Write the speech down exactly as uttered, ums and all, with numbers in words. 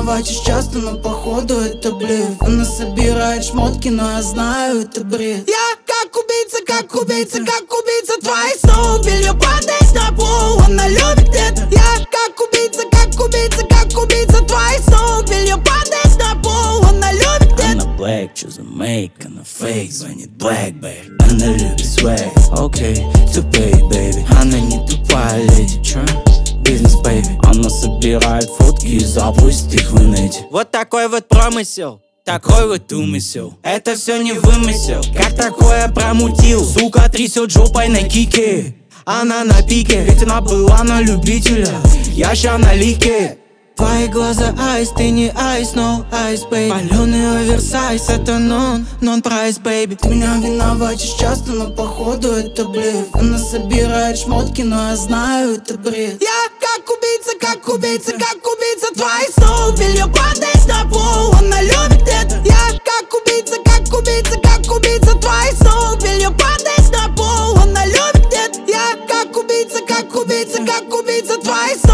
виноватишь часто, но походу это блеф. Она собирает шмотки, но я знаю, это бред. Я как убийца, как убийца, как убийца. Твои снова белье падает на пол, она любит это. Я как убийца, как убийца, как убийца. Твои снова белье падает на пол, она любит это. Она black, что за мейк, она фейк, звонит black, babe. Она любит swag, окей, тупей, baby. Она не тупая леди, чё? Бизнес, baby. Она собирает фотки и запустит их в инете. Вот такой вот промысел, такой вот умысел. Это все не вымысел, как такое промутил. Сука трясет жопой на кике. Она на пике, ведь она была на любителя. Я ща на лике. Твои глаза айс, ты не айс, no айс, baby. Палёный оверсайз, это нон, нон-прайс, baby. Ты меня виноватишь часто, но походу это блеф. Она собирает шмотки, но я знаю, это бред. Я как убийца, как убийца, как убийца. Твои снова белье падает на пол, она любит это. Я как убийца, как убийца, как убийца. Твои снова белье падает на пол, она любит это. Я как убийца, как убийца, как убийца. Твои снова